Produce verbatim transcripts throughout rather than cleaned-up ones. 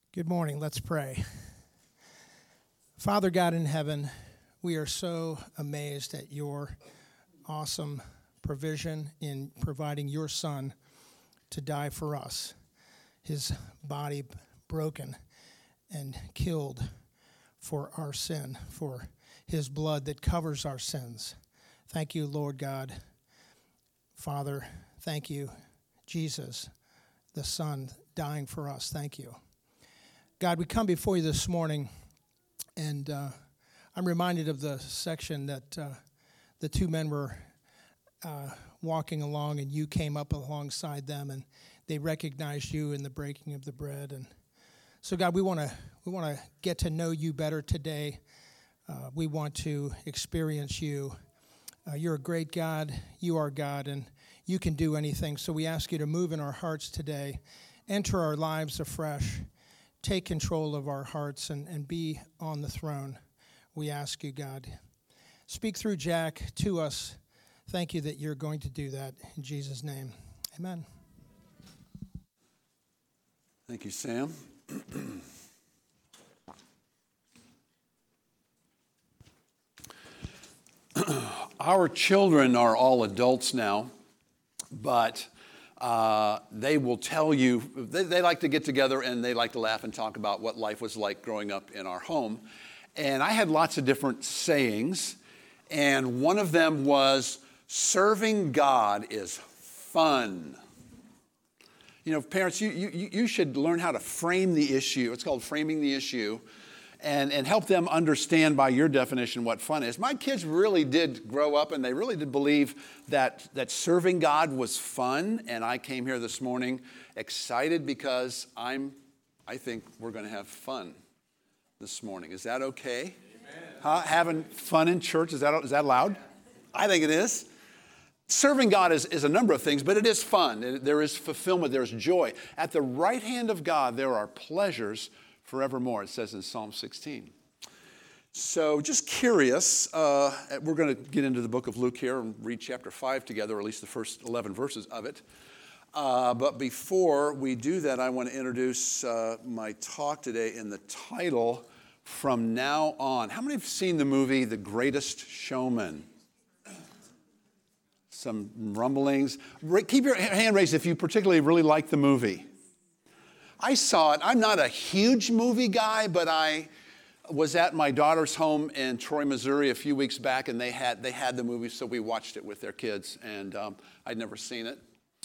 Good morning. Let's pray. Father God in heaven, we are so amazed at your awesome provision in providing your Son to die for us, his body broken and killed for our sin, for his blood that covers our sins. Thank you, Lord God. Father, thank you, Jesus, the Son, dying for us. Thank you. God, we come before you this morning, and uh, I'm reminded of the section that uh, the two men were uh, walking along, and you came up alongside them, and they recognized you in the breaking of the bread. And so, God, we want to we want to get to know you better today. Uh, we want to experience you. Uh, you're a great God. You are God, and you can do anything. So we ask you to move in our hearts today, enter our lives afresh. Take control of our hearts and, and be on the throne. We ask you, God. Speak through Jack to us. Thank you that you're going to do that. In Jesus' name, amen. Thank you, Sam. Our children are all adults now, but Uh, they will tell you, they, they like to get together and they like to laugh and talk about what life was like growing up in our home. And I had lots of different sayings, and one of them was, serving God is fun. You know, parents, you, you, you should learn how to frame the issue. It's called framing the issue. And, and help them understand by your definition what fun is. My kids really did grow up and they really did believe that, that serving God was fun. And I came here this morning excited because I'm, I think we're going to have fun this morning. Is that okay? Huh? Having fun in church, is that, is that loud? I think it is. Serving God is, is a number of things, but it is fun. There is fulfillment. There's joy. At the right hand of God, there are pleasures forevermore, it says in Psalm sixteen. So just curious, uh, we're going to get into the book of Luke here and read chapter five together, or at least the first eleven verses of it. Uh, but before we do that, I want to introduce uh, my talk today in the title, From Now On. How many have seen the movie The Greatest Showman? Some rumblings. Keep your hand raised if you particularly really like the movie. I saw it. I'm not a huge movie guy, but I was at my daughter's home in Troy, Missouri a few weeks back, and they had they had the movie, so we watched it with their kids, and um, I'd never seen it.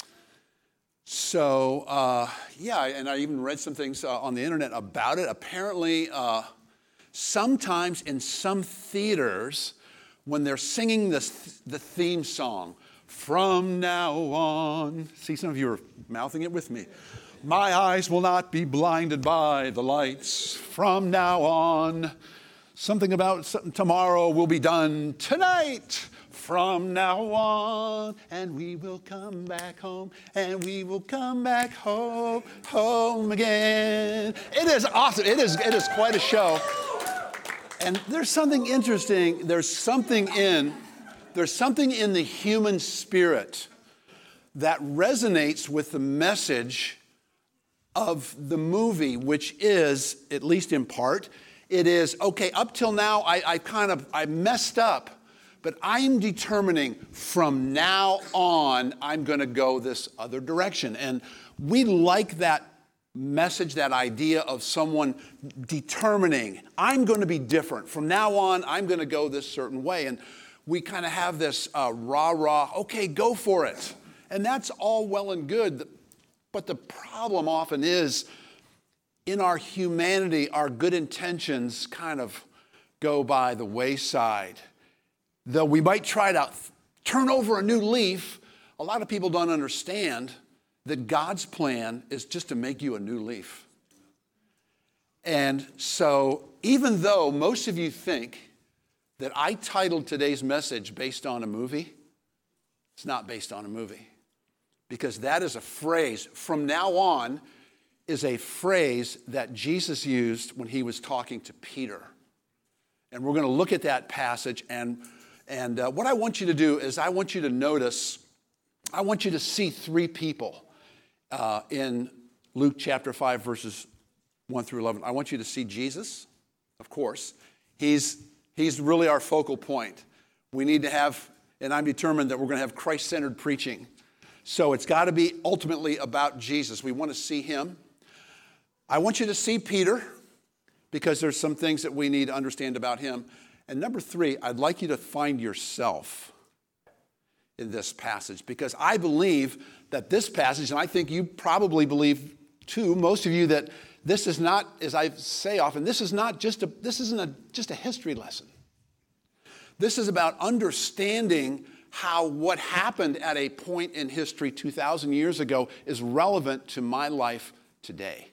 So, uh, yeah, and I even read some things uh, on the internet about it. Apparently, uh, sometimes in some theaters, when they're singing the, the theme song, From Now On, see, some of you are mouthing it with me. My eyes will not be blinded by the lights from now on. Something about something tomorrow will be done tonight from now on. And we will come back home, and we will come back home, home again. It is awesome. It is, it is quite a show. And there's something interesting. There's something in, there's something in the human spirit that resonates with the message of the movie, which is, at least in part, it is, okay, up till now, I, I kind of, I messed up, but I'm determining from now on, I'm going to go this other direction. And we like that message, that idea of someone determining, I'm going to be different. From now on, I'm going to go this certain way. And we kind of have this uh, rah-rah, okay, go for it. And that's all well and good. But the problem often is, in our humanity, our good intentions kind of go by the wayside. Though we might try to turn over a new leaf, a lot of people don't understand that God's plan is just to make you a new leaf. And so, even though most of you think that I titled today's message based on a movie, it's not based on a movie. Because that is a phrase, from now on, is a phrase that Jesus used when he was talking to Peter. And we're going to look at that passage. And, and uh, what I want you to do is I want you to notice, I want you to see three people uh, in Luke chapter five, verses one through eleven. I want you to see Jesus, of course. He's, he's really our focal point. We need to have, and I'm determined that we're going to have Christ-centered preaching. So it's got to be ultimately about Jesus. We want to see him. I want you to see Peter, because there's some things that we need to understand about him. And number three, I'd like you to find yourself in this passage, because I believe that this passage, and I think you probably believe too, most of you, that this is not, as I say often, this is not just a, this isn't a, just a history lesson. This is about understanding how what happened at a point in history two thousand years ago is relevant to my life today.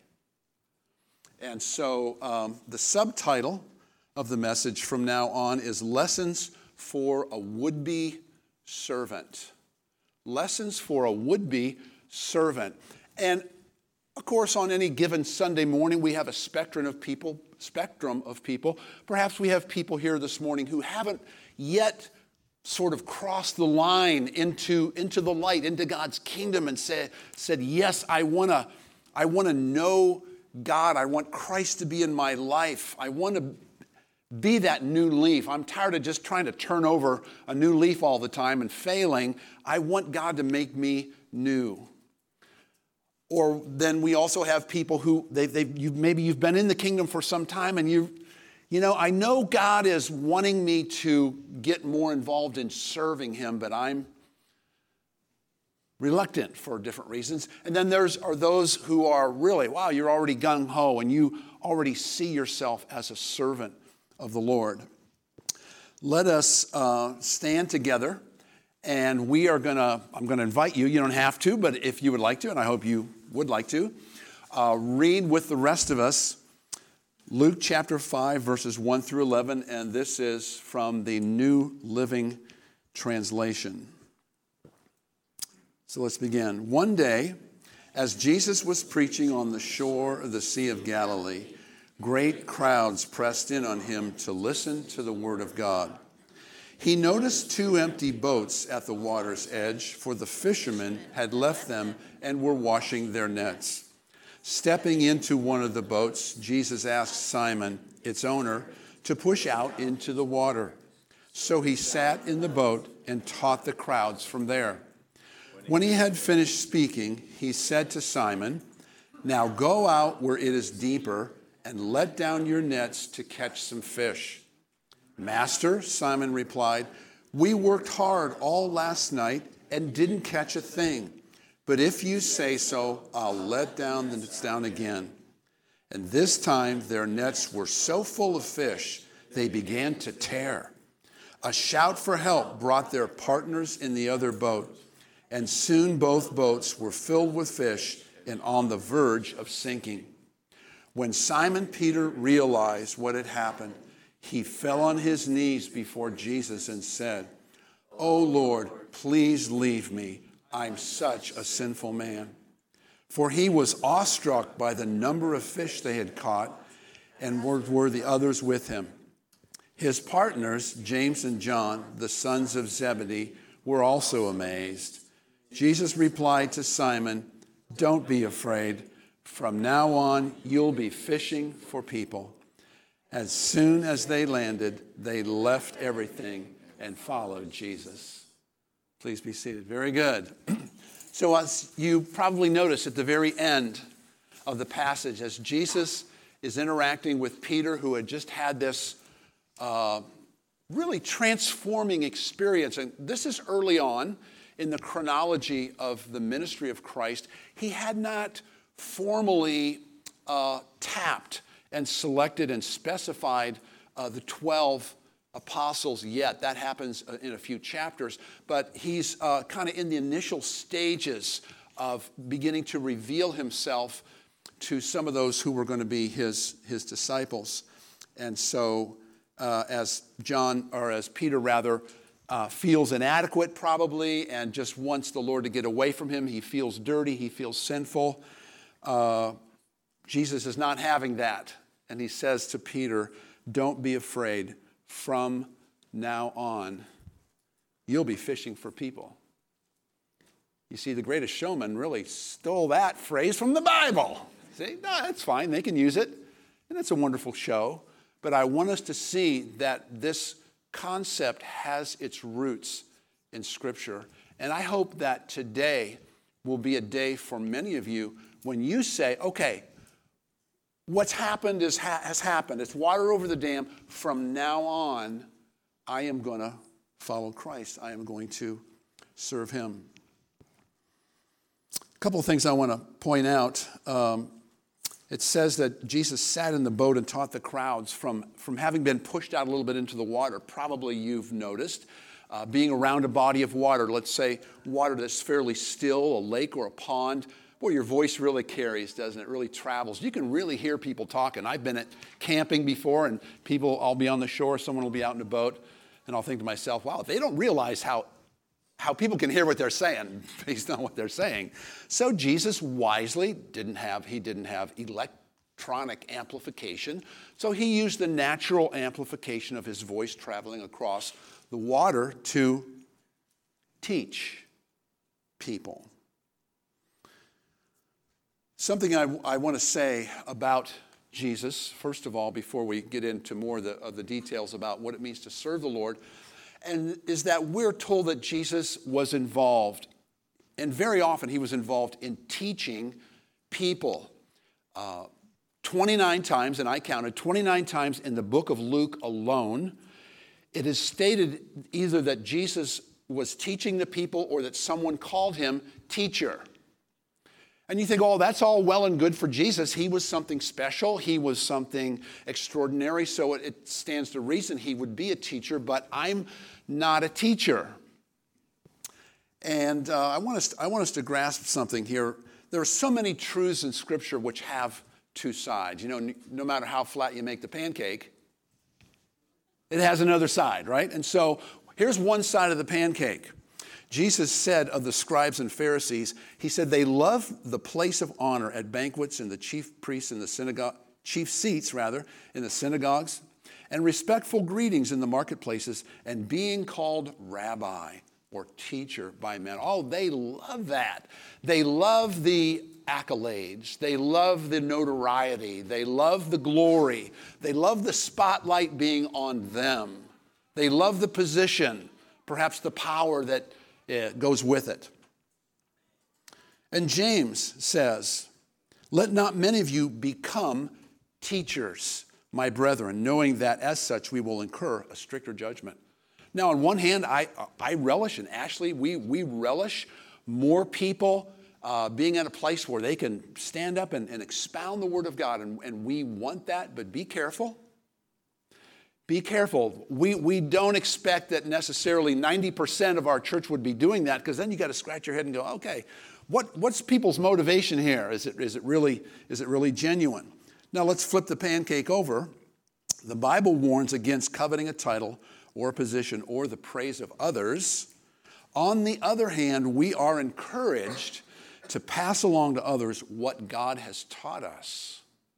And so um, the subtitle of the message from now on is Lessons for a Would-Be Servant. Lessons for a would-be servant. And of course, on any given Sunday morning, we have a spectrum of people, spectrum of people. Perhaps we have people here this morning who haven't yet sort of crossed the line into, into the light, into God's kingdom, and say, said, yes, I want to I want to know God. I want Christ to be in my life. I want to be that new leaf. I'm tired of just trying to turn over a new leaf all the time and failing. I want God to make me new. Or then we also have people who, they, they, you've, maybe you've been in the kingdom for some time and you, you know, I know God is wanting me to get more involved in serving him, but I'm reluctant for different reasons. And then there's are those who are really, wow, you're already gung-ho and you already see yourself as a servant of the Lord. Let us uh, stand together, and we are going to, I'm going to invite you, you don't have to, but if you would like to, and I hope you would like to, uh, read with the rest of us Luke chapter five, verses one through eleven, and this is from the New Living Translation. So let's begin. One day, as Jesus was preaching on the shore of the Sea of Galilee, great crowds pressed in on him to listen to the word of God. He noticed two empty boats at the water's edge, for the fishermen had left them and were washing their nets. Stepping into one of the boats, Jesus asked Simon, its owner, to push out into the water. So he sat in the boat and taught the crowds from there. When he had finished speaking, he said to Simon, "Now go out where it is deeper and let down your nets to catch some fish." "Master," Simon replied, "we worked hard all last night and didn't catch a thing. But if you say so, I'll let down the nets down again." And this time their nets were so full of fish, they began to tear. A shout for help brought their partners in the other boat, and soon both boats were filled with fish and on the verge of sinking. When Simon Peter realized what had happened, he fell on his knees before Jesus and said, "Oh Lord, please leave me. I'm such a sinful man." For he was awestruck by the number of fish they had caught, and were, were the others with him. His partners, James and John, the sons of Zebedee, were also amazed. Jesus replied to Simon, "Don't be afraid. From now on, you'll be fishing for people." As soon as they landed, they left everything and followed Jesus. Please be seated. Very good. So as you probably notice at the very end of the passage, as Jesus is interacting with Peter, who had just had this uh, really transforming experience, and this is early on in the chronology of the ministry of Christ, he had not formally uh, tapped and selected and specified uh, the twelve apostles yet. That happens in a few chapters. But he's uh, kind of in the initial stages of beginning to reveal himself to some of those who were going to be his, his disciples. And so uh, as John, or as Peter rather, uh, feels inadequate probably and just wants the Lord to get away from him, he feels dirty, he feels sinful. Uh, Jesus is not having that. And he says to Peter, "Don't be afraid. From now on, you'll be fishing for people." You see, the Greatest Showman really stole that phrase from the Bible. See, no, that's fine. They can use it. And it's a wonderful show. But I want us to see that this concept has its roots in Scripture. And I hope that today will be a day for many of you when you say, okay, what's happened is ha- has happened. It's water over the dam. From now on, I am going to follow Christ. I am going to serve him. A couple of things I want to point out. Um, it says that Jesus sat in the boat and taught the crowds from, from having been pushed out a little bit into the water. Probably you've noticed. Uh, being around a body of water, let's say water that's fairly still, a lake or a pond, boy, your voice really carries, doesn't it? It really travels. You can really hear people talking. I've been at camping before, and people, I'll be on the shore, someone will be out in a boat, and I'll think to myself, wow, they don't realize how, how people can hear what they're saying based on what they're saying. So Jesus wisely didn't have, he didn't have electronic amplification, so he used the natural amplification of his voice traveling across the water to teach people. Something I, I want to say about Jesus, first of all, before we get into more of the, of the details about what it means to serve the Lord, and is that we're told that Jesus was involved, and very often he was involved in teaching people. Uh, twenty-nine times, and I counted twenty-nine times in the book of Luke alone, it is stated either that Jesus was teaching the people or that someone called him teacher. And you think, oh, that's all well and good for Jesus. He was something special. He was something extraordinary. So it, it stands to reason he would be a teacher, but I'm not a teacher. And uh, I want us to, I want us to grasp something here. There are so many truths in Scripture which have two sides. You know, no matter how flat you make the pancake, it has another side, right? And so here's one side of the pancake. Jesus said of the scribes and Pharisees, he said they love the place of honor at banquets and the chief priests in the synagogue, chief seats rather, in the synagogues, and respectful greetings in the marketplaces, and being called rabbi or teacher by men. Oh, they love that. They love the accolades. They love the notoriety. They love the glory. They love the spotlight being on them. They love the position, perhaps the power that uh, goes with it. And James says, let not many of you become teachers, my brethren, knowing that as such we will incur a stricter judgment. Now, on one hand, I, I relish, and Ashley, we, we relish more people uh, being at a place where they can stand up and, and expound the Word of God, and, and we want that, but be careful. Be careful. We, we don't expect that necessarily ninety percent of our church would be doing that, because then you got to scratch your head and go, okay, what, what's people's motivation here? Is it, is it really, is it really genuine? Now, let's flip the pancake over. The Bible warns against coveting a title or a position or the praise of others. On the other hand, we are encouraged to pass along to others what God has taught us.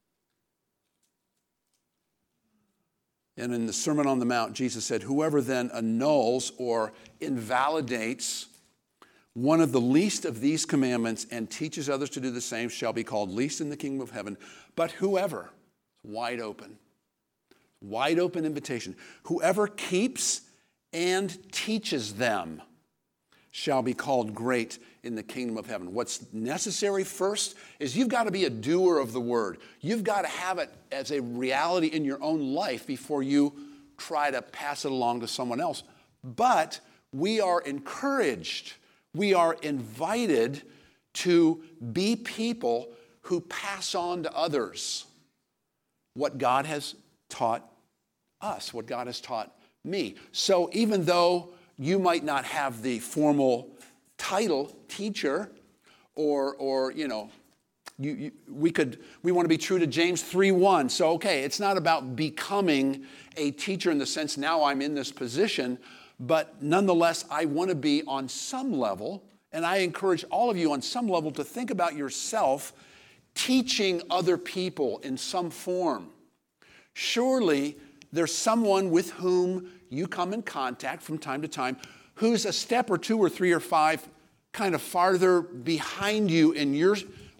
And in the Sermon on the Mount, Jesus said, whoever then annuls or invalidates one of the least of these commandments and teaches others to do the same shall be called least in the kingdom of heaven. But whoever, wide open, wide open invitation, whoever keeps and teaches them shall be called great in the kingdom of heaven. What's necessary first is you've got to be a doer of the word. You've got to have it as a reality in your own life before you try to pass it along to someone else. But we are encouraged, we are invited to be people who pass on to others what God has taught us, what God has taught me. So even though you might not have the formal title, teacher, or, or you know, you, you, we could, we want to be true to James three one. So, okay, it's not about becoming a teacher in the sense now I'm in this position, but nonetheless, I want to be on some level, and I encourage all of you on some level to think about yourself teaching other people in some form. Surely there's someone with whom you come in contact from time to time who's a step or two or three or five kind of farther behind you in your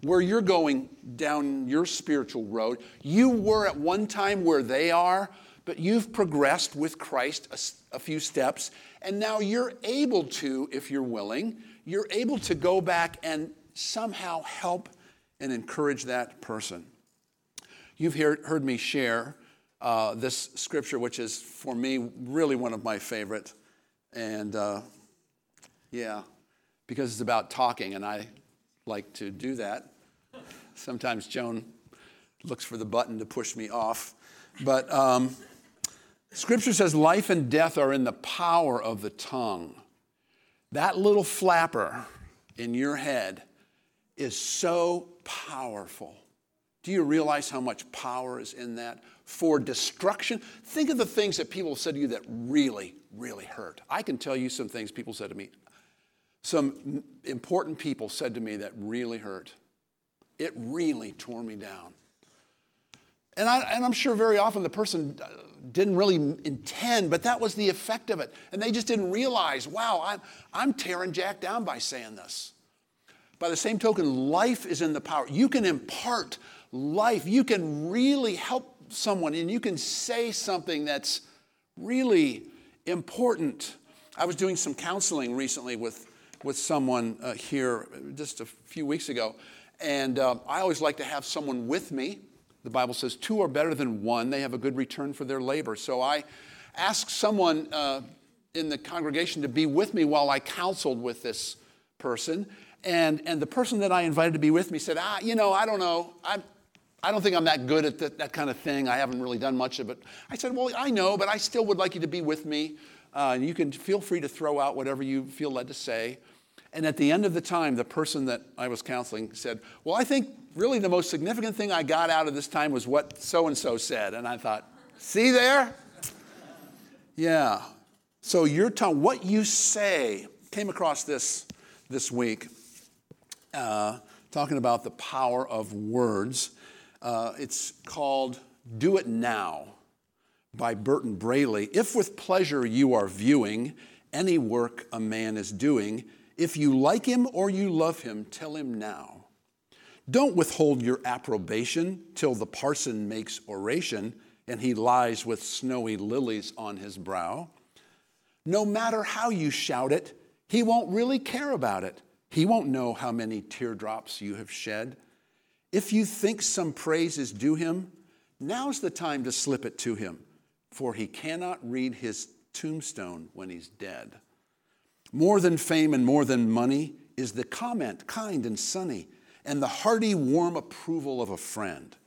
where you're going down your spiritual road. You were at one time where they are, but you've progressed with Christ a, a few steps, and now you're able to, if you're willing, you're able to go back and somehow help and encourage that person. You've heard, heard me share uh, this scripture, which is, for me, really one of my favorite. And, uh, yeah, because it's about talking, and I like to do that. Sometimes Joan looks for the button to push me off. But um, Scripture says life and death are in the power of the tongue. That little flapper in your head is so powerful. Do you realize how much power is in that? For destruction. Think of the things that people have said to you that really, really hurt. I can tell you some things people said to me. Some important people said to me that really hurt. It really tore me down. And, I, and I'm sure very often the person didn't really intend, but that was the effect of it. And they just didn't realize, wow, I'm, I'm tearing Jack down by saying this. By the same token, life is in the power. You can impart life. You can really help someone, and you can say something that's really important. I was doing some counseling recently with, with someone uh, here just a few weeks ago, and uh, I always like to have someone with me. The Bible says two are better than one. They have a good return for their labor. So I asked someone uh, in the congregation to be with me while I counseled with this person. And, and the person that I invited to be with me said, ah, you know, I don't know. I'm, I don't think I'm that good at that, that kind of thing. I haven't really done much of it. I said, well, I know, but I still would like you to be with me. Uh, and you can feel free to throw out whatever you feel led to say. And at the end of the time, the person that I was counseling said, well, I think really the most significant thing I got out of this time was what so-and-so said. And I thought, see there? Yeah. So your tongue, what you say, came across this this week, uh, talking about the power of words. Uh, it's called Do It Now by Burton Braley. If with pleasure you are viewing any work a man is doing, if you like him or you love him, tell him now. Don't withhold your approbation till the parson makes oration and he lies with snowy lilies on his brow. No matter how you shout it, he won't really care about it. He won't know how many teardrops you have shed. If you think some praise is due him, now's the time to slip it to him, for he cannot read his tombstone when he's dead. More than fame and more than money is the comment, kind and sunny, and the hearty, warm approval of a friend.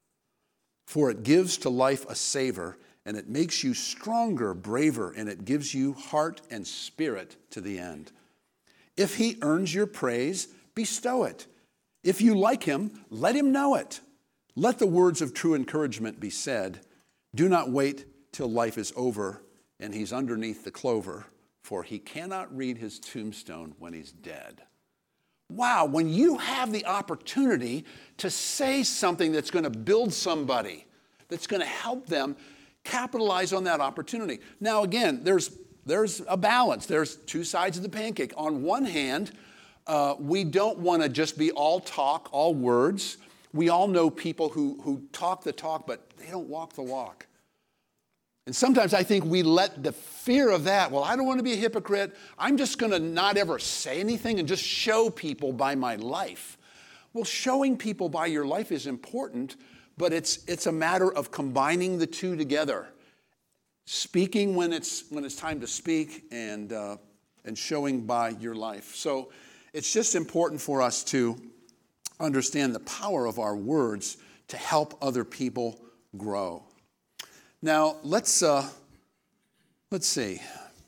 For it gives to life a savor, and it makes you stronger, braver, and it gives you heart and spirit to the end. If he earns your praise, bestow it. If you like him, let him know it. Let the words of true encouragement be said. Do not wait till life is over and he's underneath the clover, for he cannot read his tombstone when he's dead. Wow, when you have the opportunity to say something that's going to build somebody, that's going to help them, capitalize on that opportunity. Now, again, there's, there's a balance. There's two sides of the pancake. On one hand, uh, we don't want to just be all talk, all words. We all know people who, who talk the talk, but they don't walk the walk. And sometimes I think we let the fear of that, well, I don't want to be a hypocrite. I'm just going to not ever say anything and just show people by my life. Well, showing people by your life is important, but it's it's a matter of combining the two together. Speaking when it's when it's time to speak and uh, and showing by your life. So it's just important for us to understand the power of our words to help other people grow. Now, let's uh, let's see.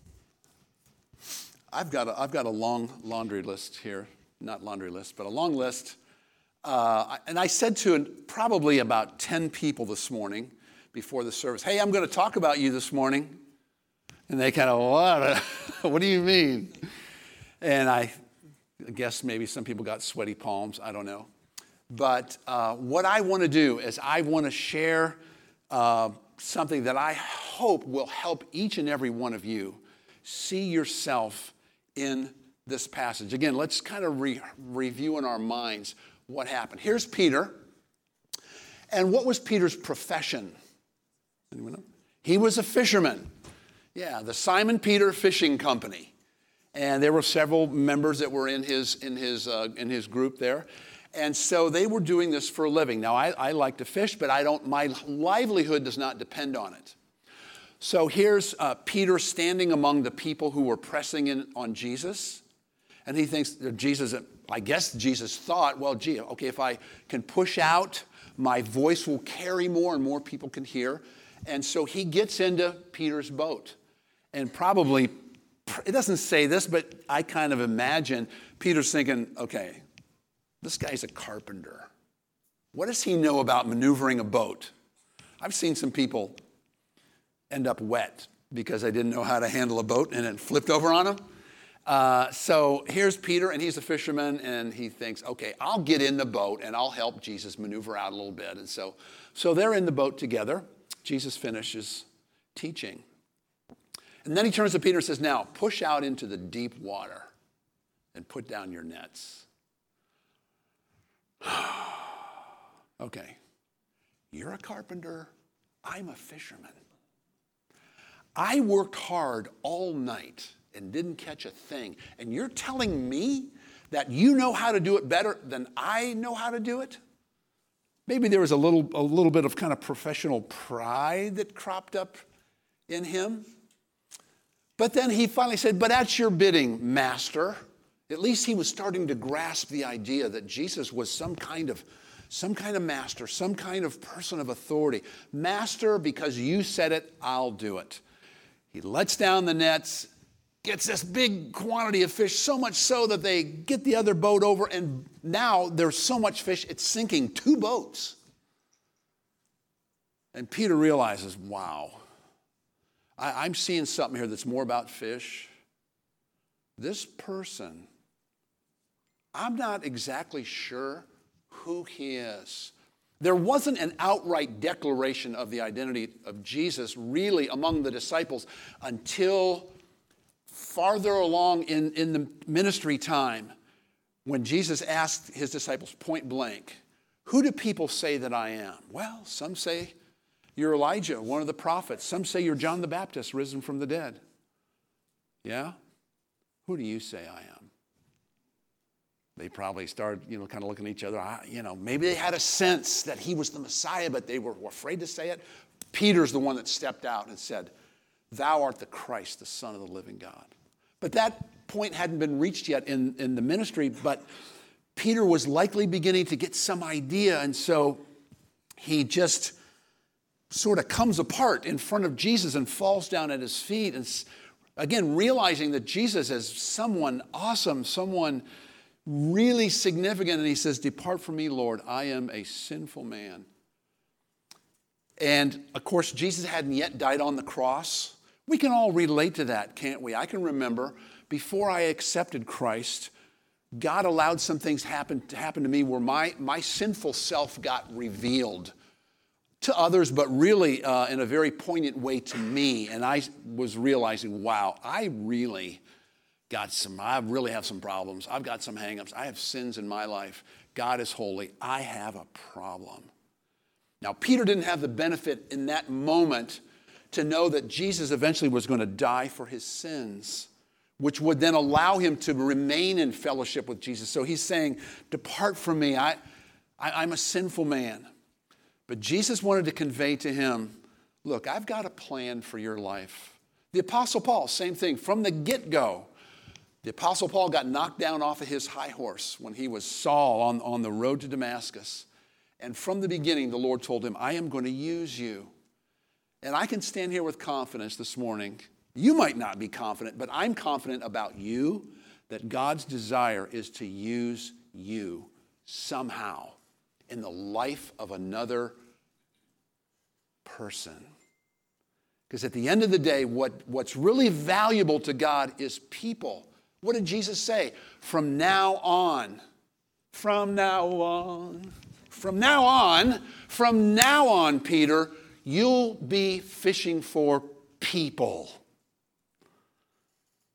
I've got a, I've got a long laundry list here, not laundry list, but a long list. Uh, and I said to probably about ten people this morning before the service, hey, I'm going to talk about you this morning. And they kind of, what? What do you mean? And I guess maybe some people got sweaty palms. I don't know. But uh, what I want to do is I want to share uh, something that I hope will help each and every one of you see yourself in this passage. Again, let's kind of re- review in our minds what happened. Here's Peter. And what was Peter's profession? Anyone know? He was a fisherman. Yeah, the Simon Peter Fishing Company. And there were several members that were in his, in his, uh, in his group there. And so they were doing this for a living. Now, I, I like to fish, but I don't, my livelihood does not depend on it. So here's uh, Peter standing among the people who were pressing in on Jesus. And he thinks, Jesus, I guess Jesus thought, well, gee, okay, if I can push out, my voice will carry more and more people can hear. And so he gets into Peter's boat. And probably, it doesn't say this, but I kind of imagine Peter's thinking, okay, this guy's a carpenter. What does he know about maneuvering a boat? I've seen some people end up wet because they didn't know how to handle a boat and it flipped over on them. Uh, so here's Peter, and he's a fisherman, and he thinks, okay, I'll get in the boat and I'll help Jesus maneuver out a little bit. And so, so they're in the boat together. Jesus finishes teaching. And then he turns to Peter and says, now push out into the deep water and put down your nets. Okay, you're a carpenter, I'm a fisherman. I worked hard all night and didn't catch a thing. And you're telling me that you know how to do it better than I know how to do it? Maybe there was a little, a little bit of kind of professional pride that cropped up in him. But then he finally said, but at your bidding, master. At least he was starting to grasp the idea that Jesus was some kind of, some kind of master, some kind of person of authority. Master, because you said it, I'll do it. He lets down the nets, gets this big quantity of fish, so much so that they get the other boat over, and now there's so much fish, it's sinking two boats. And Peter realizes, wow, I, I'm seeing something here that's more about fish. This person, I'm not exactly sure who he is. There wasn't an outright declaration of the identity of Jesus really among the disciples until farther along in, in the ministry time when Jesus asked his disciples point blank, who do people say that I am? Well, some say you're Elijah, one of the prophets. Some say you're John the Baptist, risen from the dead. Yeah? Who do you say I am? They probably started, you know, kind of looking at each other. I, you know, maybe they had a sense that he was the Messiah, but they were afraid to say it. Peter's the one that stepped out and said, thou art the Christ, the Son of the living God. But that point hadn't been reached yet in, in the ministry, but Peter was likely beginning to get some idea, and so he just sort of comes apart in front of Jesus and falls down at his feet, and again, realizing that Jesus is someone awesome, someone really significant, and he says, depart from me, Lord, I am a sinful man. And of course, Jesus hadn't yet died on the cross. We can all relate to that, can't we? I can remember before I accepted Christ, God allowed some things happen to happen to me where my, my sinful self got revealed to others, but really uh, in a very poignant way to me. And I was realizing, wow, I really got some, I really have some problems. I've got some hang-ups. I have sins in my life. God is holy. I have a problem. Now, Peter didn't have the benefit in that moment to know that Jesus eventually was going to die for his sins, which would then allow him to remain in fellowship with Jesus. So he's saying, depart from me. I, I, I'm a sinful man. But Jesus wanted to convey to him, look, I've got a plan for your life. The Apostle Paul, same thing, from the get-go. The Apostle Paul got knocked down off of his high horse when he was Saul on, on the road to Damascus. And from the beginning, the Lord told him, I am going to use you. And I can stand here with confidence this morning. You might not be confident, but I'm confident about you that God's desire is to use you somehow in the life of another person. Because at the end of the day, what, what's really valuable to God is people. What did Jesus say? From now on, from now on, from now on, from now on, Peter, you'll be fishing for people.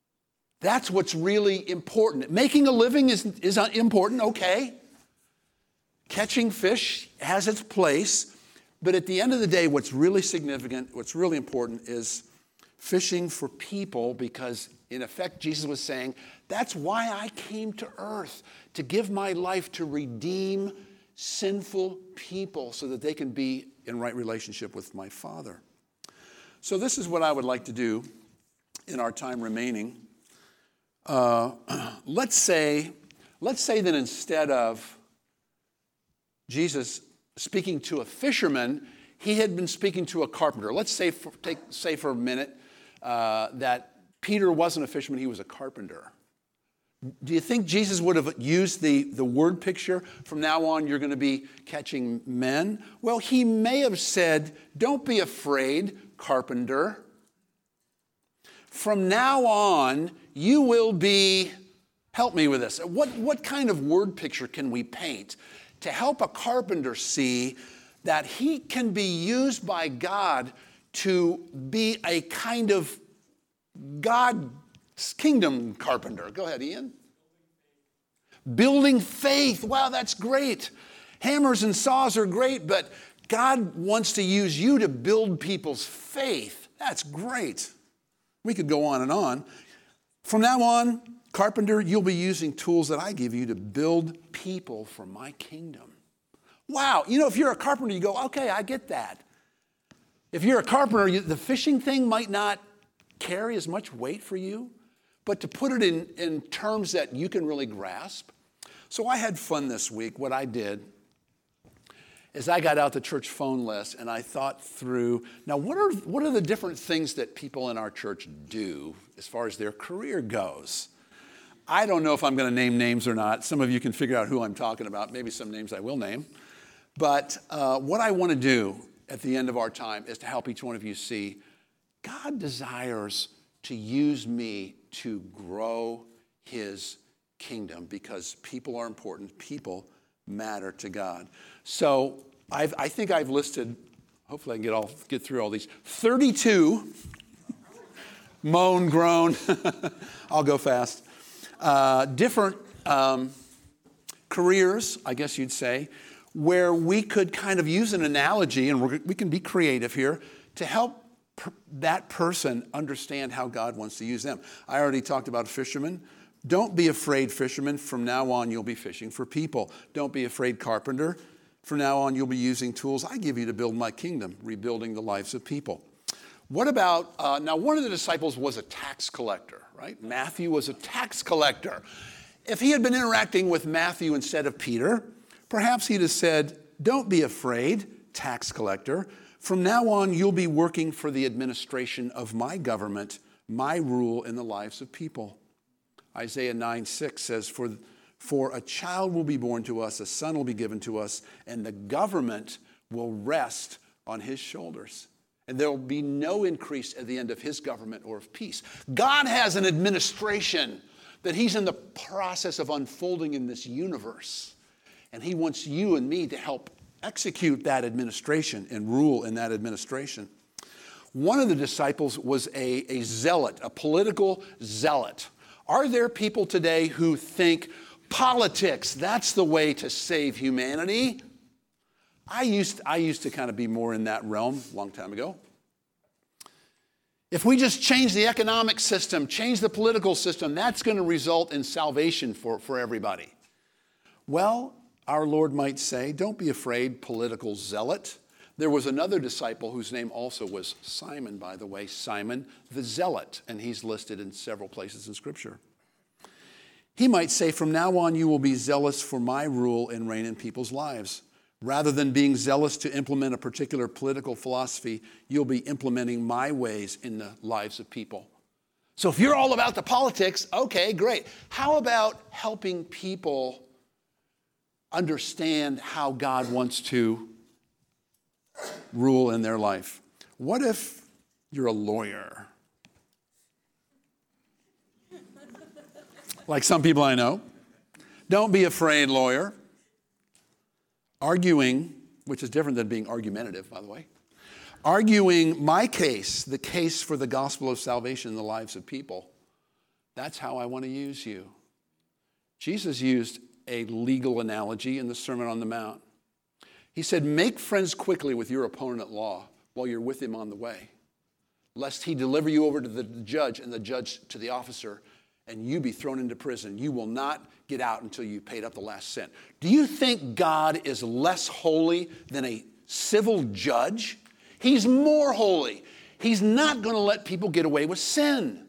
That's what's really important. Making a living is, is important, okay. catching fish has its place, but at the end of the day, what's really significant, what's really important is fishing for people, because in effect, Jesus was saying, that's why I came to earth, to give my life to redeem sinful people so that they can be in right relationship with my Father. So this is what I would like to do in our time remaining. Uh, let's say, let's say that instead of Jesus speaking to a fisherman, he had been speaking to a carpenter. Let's say for, take, say for a minute uh, that Peter wasn't a fisherman, he was a carpenter. Do you think Jesus would have used the, the word picture, from now on you're going to be catching men? Well, he may have said, don't be afraid, carpenter. From now on, you will be, help me with this. What, what kind of word picture can we paint to help a carpenter see that he can be used by God to be a kind of God's kingdom carpenter? Go ahead, Ian. Building faith. Wow, that's great. Hammers and saws are great, but God wants to use you to build people's faith. That's great. We could go on and on. From now on, carpenter, you'll be using tools that I give you to build people for my kingdom. Wow. You know, if you're a carpenter, you go, okay, I get that. If you're a carpenter, you, the fishing thing might not carry as much weight for you, but to put it in, in terms that you can really grasp. So I had fun this week. What I did is I got out the church phone list and I thought through, now what are, what are the different things that people in our church do as far as their career goes? I don't know if I'm going to name names or not. Some of you can figure out who I'm talking about. Maybe some names I will name. But uh, what I want to do at the end of our time is to help each one of you see God desires to use me to grow his kingdom, because people are important. People matter to God. So I've, I think I've listed, hopefully I can get, all, get through all these, thirty-two, moan, groan, I'll go fast, uh, different um, careers, I guess you'd say, where we could kind of use an analogy, and we're, we can be creative here, to help per, that person understand how God wants to use them. I already talked about fishermen. Don't be afraid, fishermen. From now on, you'll be fishing for people. Don't be afraid, carpenter. From now on, you'll be using tools I give you to build my kingdom, rebuilding the lives of people. What about, uh, now one of the disciples was a tax collector, right? Matthew was a tax collector. If he had been interacting with Matthew instead of Peter, perhaps he'd have said, don't be afraid, tax collector. From now on, you'll be working for the administration of my government, my rule in the lives of people. Isaiah nine six says, for, for a child will be born to us, a son will be given to us, and the government will rest on his shoulders. And there will be no increase at the end of his government or of peace. God has an administration that he's in the process of unfolding in this universe. And he wants you and me to help execute that administration and rule in that administration. One of the disciples was a, a zealot, a political zealot. Are there people today who think politics, that's the way to save humanity? I used, I used to kind of be more in that realm a long time ago. If we just change the economic system, change the political system, that's going to result in salvation for, for everybody. Well, our Lord might say, don't be afraid, political zealot. There was another disciple whose name also was Simon, by the way, Simon the Zealot, and he's listed in several places in Scripture. He might say, from now on you will be zealous for my rule and reign in people's lives. Rather than being zealous to implement a particular political philosophy, you'll be implementing my ways in the lives of people. So if you're all about the politics, okay, great. How about helping people understand how God wants to rule in their life? What if you're a lawyer? Like some people I know. Don't be afraid, lawyer. Arguing, which is different than being argumentative, by the way. Arguing my case, the case for the gospel of salvation in the lives of people. That's how I want to use you. Jesus used a legal analogy in the Sermon on the Mount. He said, make friends quickly with your opponent at law while you're with him on the way, lest he deliver you over to the judge and the judge to the officer, and you be thrown into prison. You will not get out until you paid up the last cent. Do you think God is less holy than a civil judge? He's more holy. He's not going to let people get away with sin.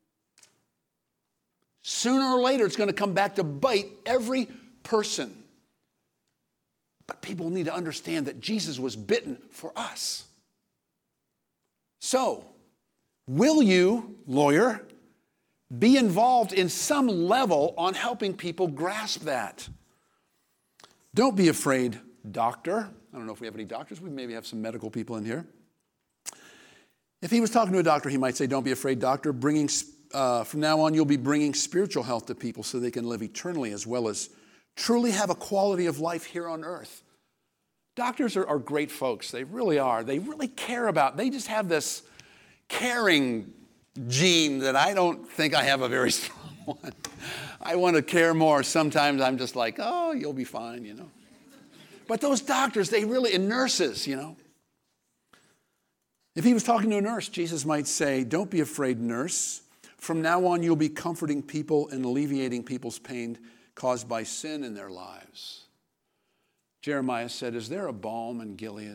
Sooner or later, it's going to come back to bite every person. But people need to understand that Jesus was bitten for us. So, will you, lawyer, be involved in some level on helping people grasp that? Don't be afraid, doctor. I don't know if we have any doctors. We maybe have some medical people in here. If he was talking to a doctor, he might say, don't be afraid, doctor. Bringing, uh, from now on, you'll be bringing spiritual health to people so they can live eternally as well as truly have a quality of life here on earth. Doctors are, are great folks. They really are. They really care about, they just have this caring gene that I don't think I have a very strong one. I want to care more. Sometimes I'm just like, oh, you'll be fine, you know. But those doctors, they really, and nurses, you know. If he was talking to a nurse, Jesus might say, don't be afraid, nurse. From now on, you'll be comforting people and alleviating people's pain caused by sin in their lives. Jeremiah said, is there a balm in Gilead?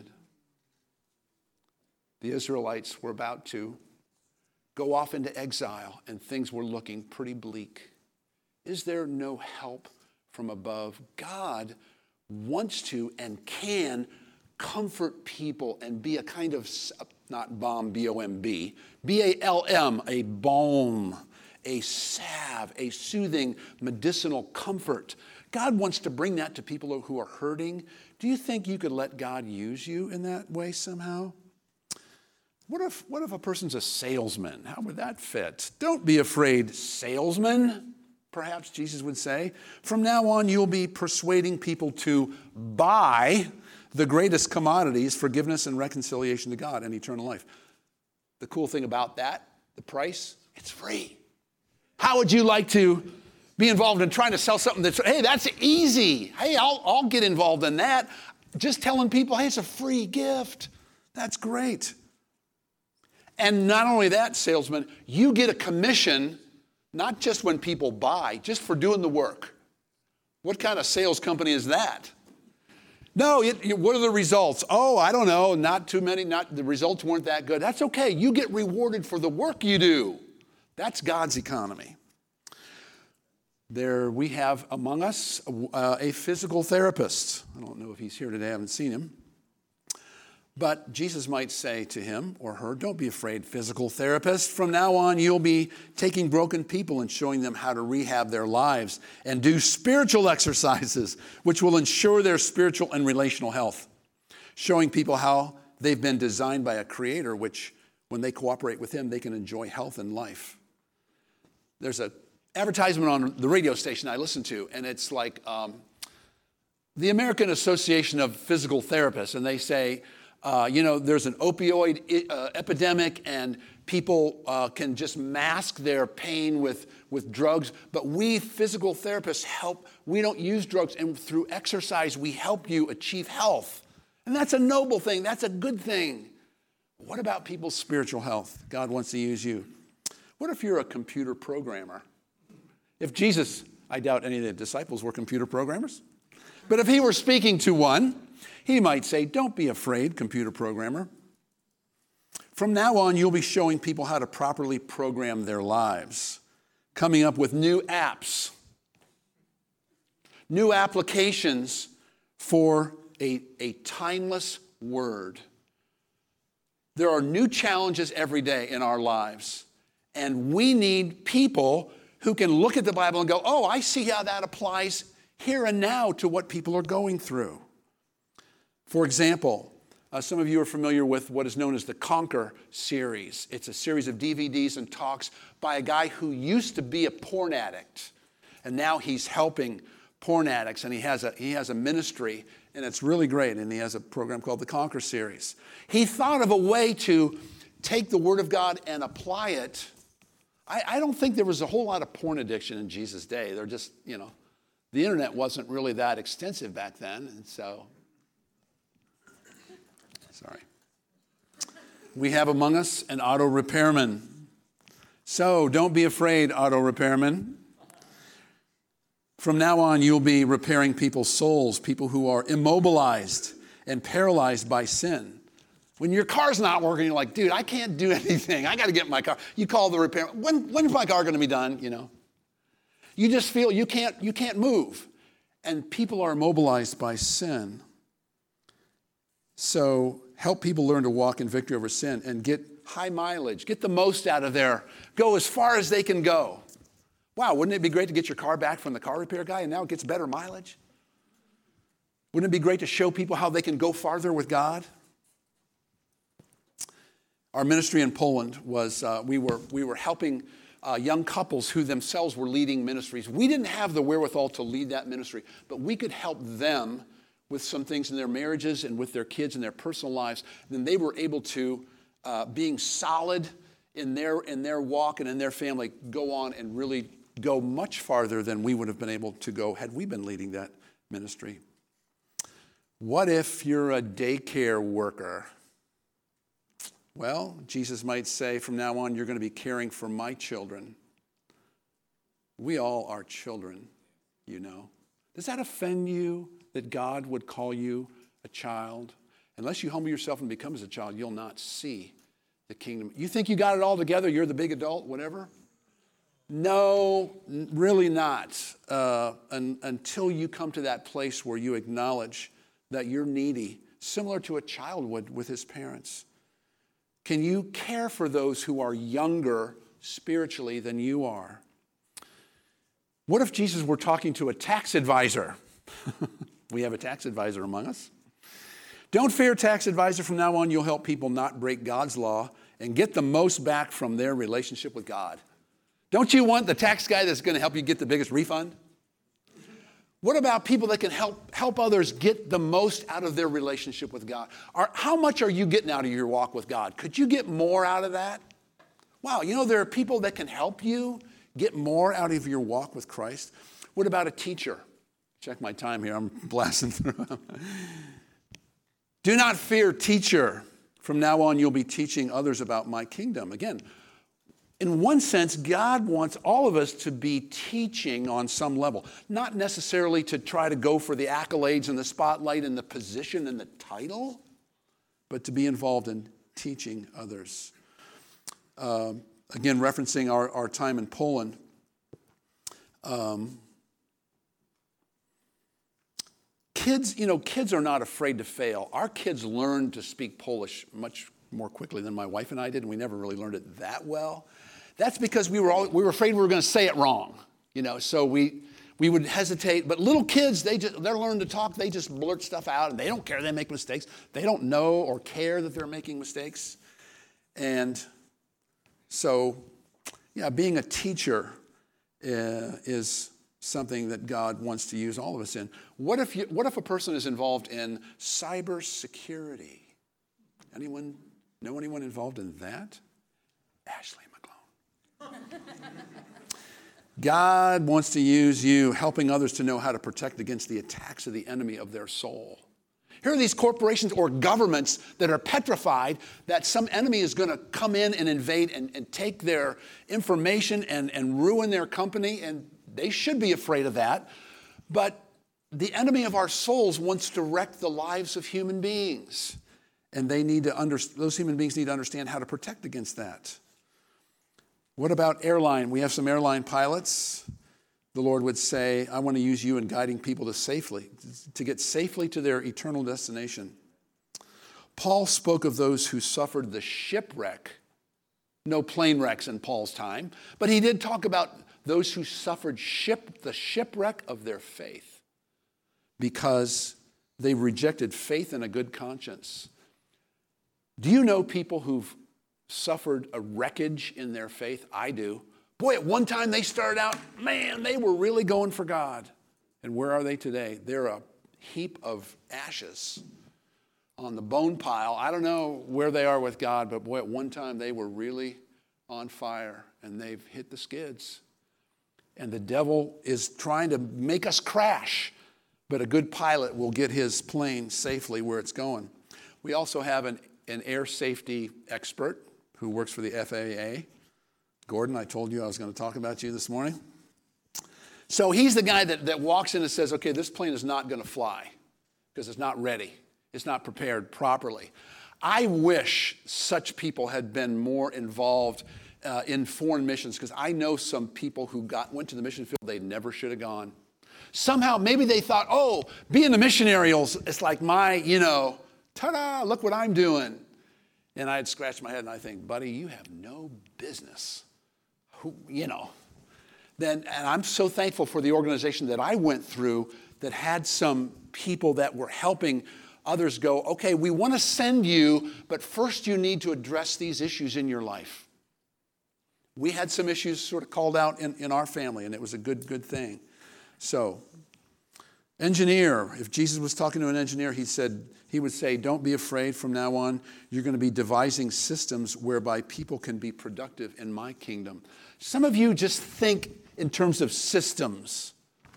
The Israelites were about to go off into exile, and things were looking pretty bleak. Is there no help from above? God wants to and can comfort people and be a kind of, not balm, B O M B, B A L M, a balm, a salve, a soothing medicinal comfort. God wants to bring that to people who are hurting. Do you think you could let God use you in that way somehow? What if, what if a person's a salesman? How would that fit? Don't be afraid, salesman, perhaps Jesus would say. From now on, you'll be persuading people to buy the greatest commodities, forgiveness and reconciliation to God and eternal life. The cool thing about that, the price, it's free. How would you like to be involved in trying to sell something that's, hey, that's easy. Hey, I'll, I'll get involved in that. Just telling people, hey, it's a free gift. That's great. And not only that, salesman, you get a commission, not just when people buy, just for doing the work. What kind of sales company is that? No, it, it, what are the results? Oh, I don't know, not too many, not, the results weren't that good. That's okay, you get rewarded for the work you do. That's God's economy. There we have among us uh, a physical therapist. I don't know if he's here today, I haven't seen him. But Jesus might say to him or her, don't be afraid, physical therapist. From now on, you'll be taking broken people and showing them how to rehab their lives and do spiritual exercises, which will ensure their spiritual and relational health. Showing people how they've been designed by a creator, which when they cooperate with him, they can enjoy health and life. There's an advertisement on the radio station I listen to, and it's like um, the American Association of Physical Therapists, and they say, Uh, you know, there's an opioid uh, epidemic and people uh, can just mask their pain with, with drugs. But we physical therapists help. We don't use drugs. And through exercise, we help you achieve health. And that's a noble thing. That's a good thing. What about people's spiritual health? God wants to use you. What if you're a computer programmer? If Jesus, I doubt any of the disciples were computer programmers. But if he were speaking to one, he might say, don't be afraid, computer programmer. From now on, you'll be showing people how to properly program their lives, coming up with new apps, new applications for a, a timeless word. There are new challenges every day in our lives, and we need people who can look at the Bible and go, oh, I see how that applies here and now to what people are going through. For example, uh, some of you are familiar with what is known as the Conquer series. It's a series of D V Ds and talks by a guy who used to be a porn addict, and now he's helping porn addicts, and he has a, he has a ministry, and it's really great, and he has a program called the Conquer series. He thought of a way to take the Word of God and apply it. I, I don't think there was a whole lot of porn addiction in Jesus' day. They're just, you know, the internet wasn't really that extensive back then, and so, sorry. We have among us an auto repairman. So don't be afraid, auto repairman. From now on, you'll be repairing people's souls, people who are immobilized and paralyzed by sin. When your car's not working, you're like, dude, I can't do anything. I got to get my car. You call the repairman. When, when's my car going to be done? You know, you just feel you can't, you can't move. And people are immobilized by sin. So help people learn to walk in victory over sin and get high mileage, get the most out of there, go as far as they can go. Wow, wouldn't it be great to get your car back from the car repair guy and now it gets better mileage? Wouldn't it be great to show people how they can go farther with God? Our ministry in Poland was, uh, we were we were helping uh, young couples who themselves were leading ministries. We didn't have the wherewithal to lead that ministry, but we could help them with some things in their marriages and with their kids and their personal lives. Then they were able to, uh, being solid in their in their walk and in their family, go on and really go much farther than we would have been able to go had we been leading that ministry. What if you're a daycare worker? Well, Jesus might say, from now on, you're going to be caring for my children. We all are children, you know. Does that offend you that God would call you a child? Unless you humble yourself and become as a child, you'll not see the kingdom. You think you got it all together, you're the big adult, whatever? No, really not. Uh, un, until you come to that place where you acknowledge that you're needy, similar to a child would with his parents. Can you care for those who are younger spiritually than you are? What if Jesus were talking to a tax advisor? We have a tax advisor among us. Don't fear, tax advisor. From now on, you'll help people not break God's law and get the most back from their relationship with God. Don't you want the tax guy that's going to help you get the biggest refund? What about people that can help help others get the most out of their relationship with God? Are, how much are you getting out of your walk with God? Could you get more out of that? Wow, you know, there are people that can help you get more out of your walk with Christ. What about a teacher? Check my time here. I'm blasting through. Do not fear, teacher. From now on, you'll be teaching others about my kingdom. Again, in one sense, God wants all of us to be teaching on some level, not necessarily to try to go for the accolades and the spotlight and the position and the title, but to be involved in teaching others. Uh, again, referencing our, our time in Poland, um, kids, you know, kids are not afraid to fail. Our kids learned to speak Polish much more quickly than my wife and I did, and we never really learned it that well. That's because we were all, we were afraid we were going to say it wrong, you know. So we we would hesitate. But little kids, they just they're learning to talk. They just blurt stuff out, and they don't care. They make mistakes. They don't know or care that they're making mistakes. And so, yeah, being a teacher uh, is something that God wants to use all of us in. What if you, what if a person is involved in cybersecurity? Anyone know anyone involved in that? Ashley McClone. God wants to use you helping others to know how to protect against the attacks of the enemy of their soul. Here are these corporations or governments that are petrified that some enemy is going to come in and invade and, and take their information and, and ruin their company, and they should be afraid of that. But the enemy of our souls wants to wreck the lives of human beings, and they need to under, those human beings need to understand how to protect against that. What about airline? We have some airline pilots. The Lord would say, I want to use you in guiding people to safely, to get safely to their eternal destination. Paul spoke of those who suffered the shipwreck. No plane wrecks in Paul's time, but he did talk about those who suffered ship, the shipwreck of their faith because they rejected faith and a good conscience. Do you know people who've suffered a wreckage in their faith? I do. Boy, at one time they started out, man, they were really going for God. And where are they today? They're a heap of ashes on the bone pile. I don't know where they are with God, but boy, at one time they were really on fire and they've hit the skids. and the devil is trying to make us crash, but a good pilot will get his plane safely where it's going. We also have an, an air safety expert who works for the F A A. Gordon, I told you I was going to talk about you this morning. So he's the guy that, that walks in and says, okay, this plane is not going to fly because it's not ready. It's not prepared properly. I wish such people had been more involved uh, in foreign missions, because I know some people who got went to the mission field they never should have gone. Somehow, maybe they thought, oh, being a missionary, it's like my, you know, ta-da, look what I'm doing. And I'd scratch my head and I think, buddy, you have no business. Who, you know. Then, and I'm so thankful for the organization that I went through that had some people that were helping others go, okay, we want to send you, but first you need to address these issues in your life. We had some issues sort of called out in, in our family, and it was a good, good thing. So, engineer, if Jesus was talking to an engineer, he said, he would say, don't be afraid from now on. You're going to be devising systems whereby people can be productive in my kingdom. Some of you just think in terms of systems.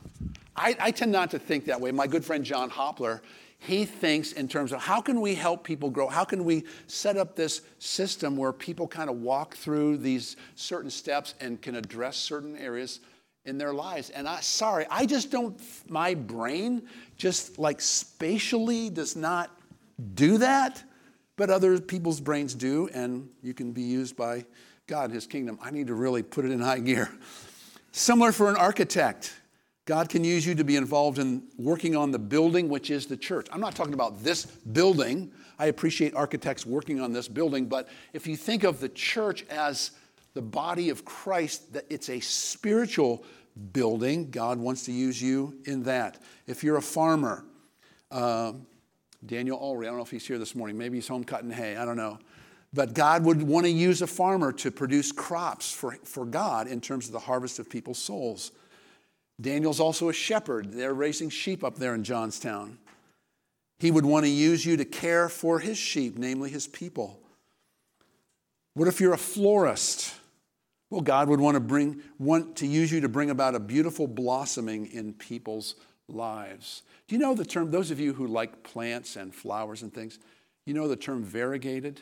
I, I tend not to think that way. My good friend John Hopler, he thinks in terms of how can we help people grow? How can we set up this system where people kind of walk through these certain steps and can address certain areas in their lives? And I, sorry, I just don't, my brain just like spatially does not do that, but other people's brains do, and you can be used by God in his kingdom. I need to really put it in high gear. Similar for an architect. God can use you to be involved in working on the building, which is the church. I'm not talking about this building. I appreciate architects working on this building, but if you think of the church as the body of Christ, that it's a spiritual building, God wants to use you in that. If you're a farmer, uh, Daniel Ulrey, I don't know if he's here this morning. Maybe he's home cutting hay. I don't know. But God would want to use a farmer to produce crops for, for God in terms of the harvest of people's souls. Daniel's also a shepherd. They're raising sheep up there in Johnstown. He would want to use you to care for his sheep, namely his people. What if you're a florist? Well, God would want to bring want to use you to bring about a beautiful blossoming in people's lives. Do you know the term, those of you who like plants and flowers and things, you know the term variegated?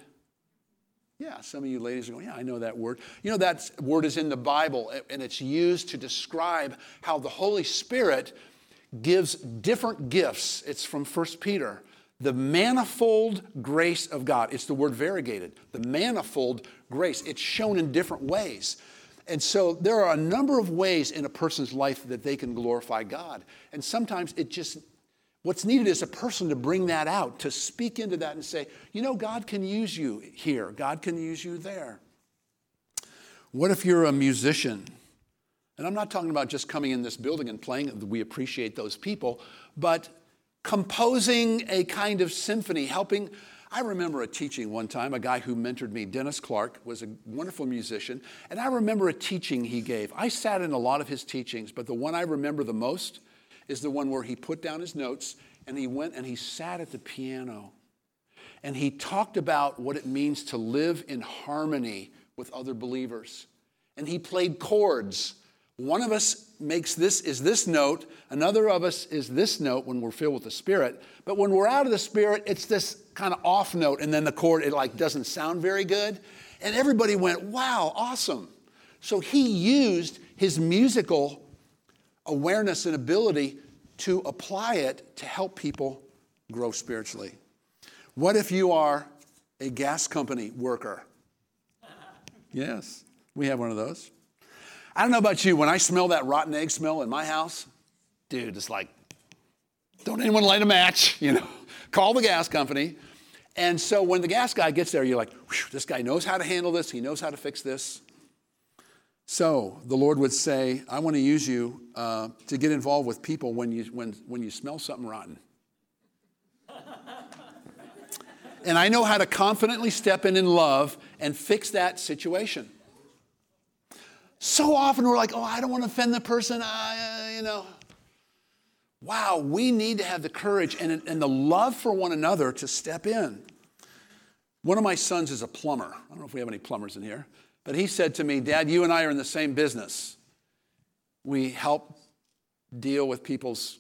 Yeah, some of you ladies are going, yeah, I know that word. You know, that word is in the Bible, and it's used to describe how the Holy Spirit gives different gifts. It's from First Peter. The manifold grace of God. It's the word variegated. The manifold grace. It's shown in different ways. And so there are a number of ways in a person's life that they can glorify God. And sometimes it just, what's needed is a person to bring that out, to speak into that and say, you know, God can use you here. God can use you there. What if you're a musician? And I'm not talking about just coming in this building and playing. We appreciate those people. But composing a kind of symphony, helping. I remember a teaching one time, a guy who mentored me, Dennis Clark, was a wonderful musician. And I remember a teaching he gave. I sat in a lot of his teachings, but the one I remember the most is the one where he put down his notes and he went and he sat at the piano. And he talked about what it means to live in harmony with other believers. And he played chords. One of us makes this, is this note. Another of us is this note when we're filled with the Spirit. But when we're out of the Spirit, it's this kind of off note. And then the chord, it like doesn't sound very good. And everybody went, wow, awesome. So he used his musical awareness and ability to apply it to help people grow spiritually. What if you are a gas company worker? Yes, we have one of those. I don't know about you, when I smell that rotten egg smell in my house, dude, it's like, don't anyone light a match, you know, call the gas company. And so when the gas guy gets there, you're like, this guy knows how to handle this. He knows how to fix this. So the Lord would say, I want to use you uh, to get involved with people when you, when, when you smell something rotten. And I know how to confidently step in in love and fix that situation. So often we're like, oh, I don't want to offend the person, I, uh, you know. Wow, we need to have the courage and, and the love for one another to step in. One of my sons is a plumber. I don't know if we have any plumbers in here. But he said to me, Dad, you and I are in the same business. We help deal with people's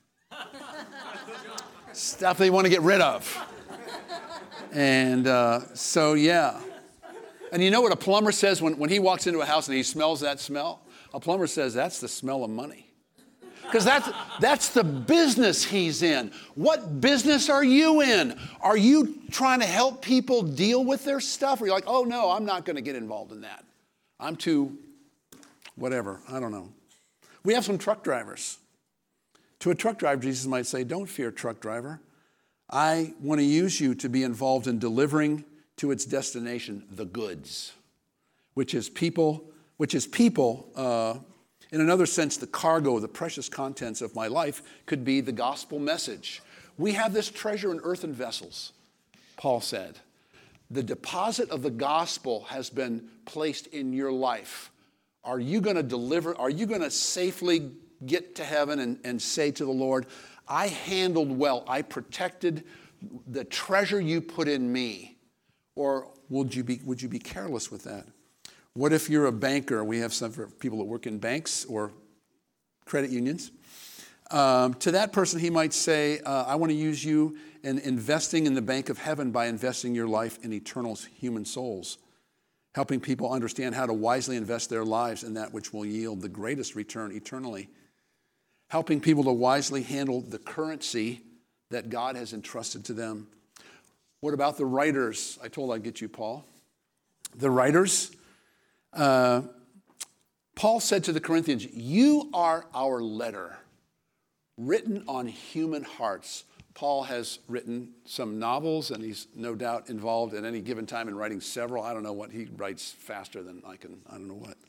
stuff they want to get rid of. And uh, so, yeah. And you know what a plumber says when, when he walks into a house and he smells that smell? A plumber says, that's the smell of money. Because that's, that's the business he's in. What business are you in? Are you trying to help people deal with their stuff? Or you're like, oh, no, I'm not going to get involved in that. I'm too whatever. I don't know. We have some truck drivers. To a truck driver, Jesus might say, don't fear, truck driver. I want to use you to be involved in delivering to its destination the goods, which is people, which is people, uh, in another sense, the cargo, the precious contents of my life could be the gospel message. We have this treasure in earthen vessels, Paul said. The deposit of the gospel has been placed in your life. Are you going to deliver? Are you going to safely get to heaven and, and say to the Lord, I handled well, I protected the treasure you put in me? Or would you be, would you be careless with that? What if you're a banker? We have some for people that work in banks or credit unions. Um, to that person, he might say, uh, I want to use you in investing in the bank of heaven by investing your life in eternal human souls, helping people understand how to wisely invest their lives in that which will yield the greatest return eternally, helping people to wisely handle the currency that God has entrusted to them. What about the writers? I told I'd get you, Paul. The writers, uh, Paul said to the Corinthians, you are our letter, written on human hearts. Paul has written some novels, and he's no doubt involved at any given time in writing several. I don't know what. He writes faster than I can, I don't know what.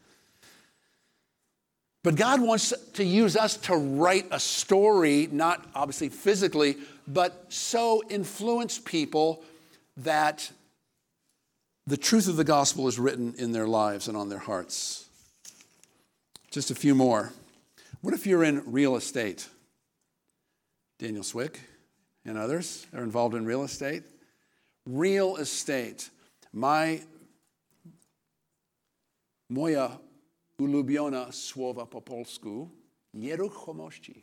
But God wants to use us to write a story, not obviously physically, but so influence people that the truth of the gospel is written in their lives and on their hearts. Just a few more. What if you're in real estate? Daniel Swick and others are involved in real estate. Real estate. My moja ulubiona słowa po polsku, nieruchomości.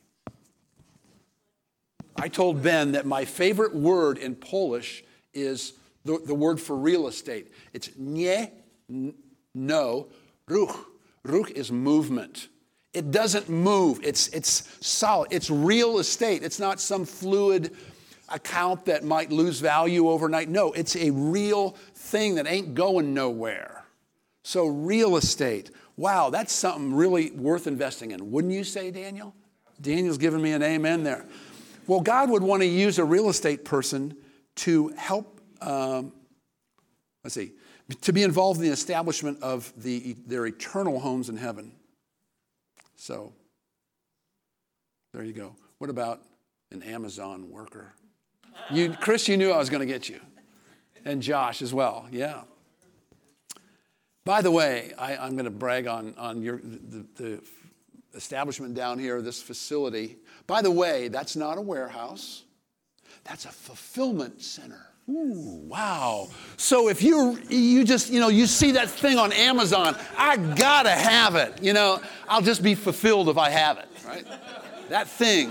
I told Ben that my favorite word in Polish is the, the word for real estate. It's nie, no, ruch. Ruch is movement. It doesn't move. It's, it's solid. It's real estate. It's not some fluid account that might lose value overnight. No, it's a real thing that ain't going nowhere. So real estate. Wow, that's something really worth investing in. Wouldn't you say, Daniel? Daniel's giving me an amen there. Well, God would want to use a real estate person to help, um, let's see, to be involved in the establishment of the, their eternal homes in heaven. So, there you go. What about an Amazon worker? You, Chris, you knew I was going to get you. And Josh as well, yeah. By the way, I, I'm going to brag on, on your, the, the establishment down here, this facility. By the way, that's not a warehouse. That's a fulfillment center. Ooh, wow. So if you you just, you know, you see that thing on Amazon, I gotta have it. You know, I'll just be fulfilled if I have it, right? That thing.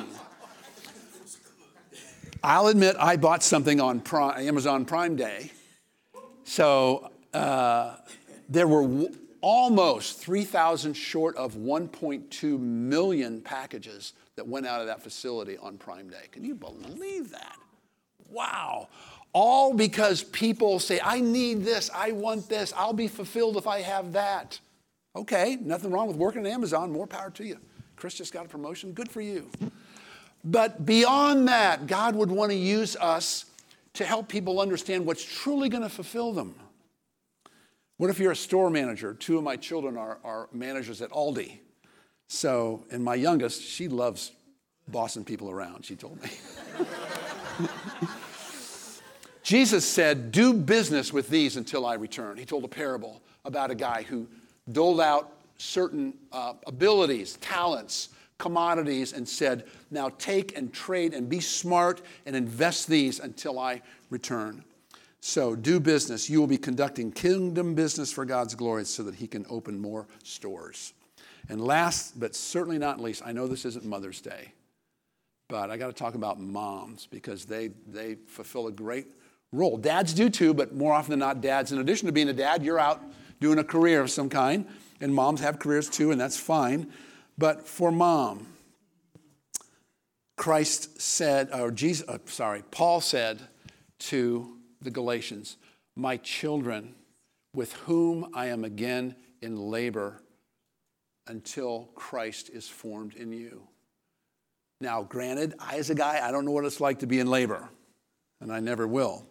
I'll admit I bought something on Prime, Amazon Prime Day. So uh, there were w- almost three thousand short of one point two million packages that went out of that facility on Prime Day. Can you believe that? Wow. All because people say, I need this, I want this, I'll be fulfilled if I have that. Okay, nothing wrong with working at Amazon, more power to you. Chris just got a promotion, good for you. But beyond that, God would want to use us to help people understand what's truly going to fulfill them. What if you're a store manager? Two of my children are, are managers at Aldi. So, and my youngest, she loves bossing people around, she told me. Jesus said, do business with these until I return. He told a parable about a guy who doled out certain uh, abilities, talents, commodities, and said, now take and trade and be smart and invest these until I return. So do business. You will be conducting kingdom business for God's glory so that he can open more stores. And last, but certainly not least, I know this isn't Mother's Day, but I got to talk about moms because they, they fulfill a great role. Dads do too, but more often than not, dads, in addition to being a dad, you're out doing a career of some kind, and moms have careers too, and that's fine. But for mom, Christ said, or Jesus, uh, sorry, Paul said to the Galatians, my children, with whom I am again in labor until Christ is formed in you. Now, granted, I as a guy, I don't know what it's like to be in labor, and I never will.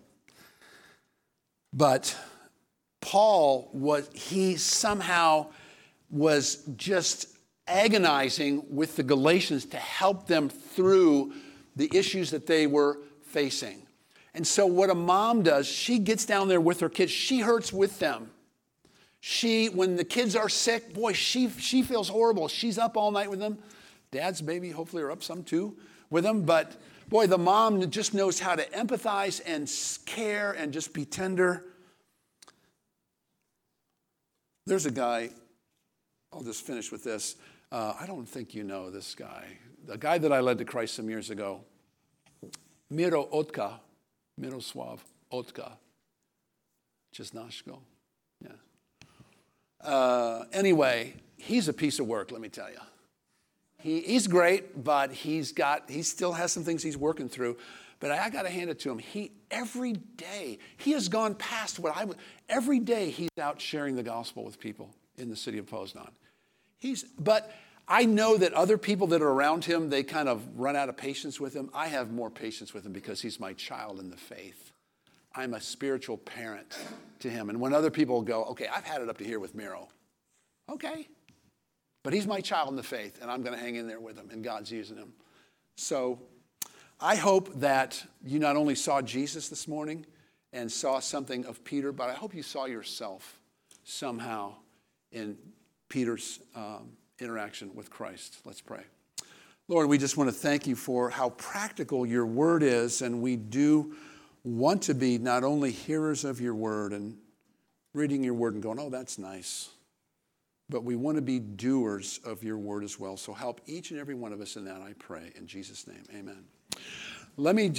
But Paul was, he somehow was just agonizing with the Galatians to help them through the issues that they were facing. And so what a mom does, she gets down there with her kids. She hurts with them. She, when the kids are sick, boy, she, she feels horrible. She's up all night with them. Dads maybe hopefully are up some too with them. But boy, the mom just knows how to empathize and care and just be tender. There's a guy, I'll just finish with this. Uh, I don't think you know this guy. The guy that I led to Christ some years ago, Miro Otka, Miroslav Otka, Czesnaszko. Yeah. Uh, anyway, he's a piece of work, let me tell you. He, he's great, but he's got, he still has some things he's working through. But I, I got to hand it to him. He, every day, he has gone past what I would, every day he's out sharing the gospel with people in the city of Poznan. He's, but I know that other people that are around him, they kind of run out of patience with him. I have more patience with him because he's my child in the faith. I'm a spiritual parent to him. And when other people go, okay, I've had it up to here with Miro. Okay. But he's my child in the faith, and I'm going to hang in there with him, and God's using him. So I hope that you not only saw Jesus this morning and saw something of Peter, but I hope you saw yourself somehow in Peter's um, interaction with Christ. Let's pray. Lord, we just want to thank you for how practical your word is, and we do want to be not only hearers of your word and reading your word and going, oh, that's nice, but we want to be doers of your word as well. So help each and every one of us in that, I pray. In Jesus' name, amen. Let me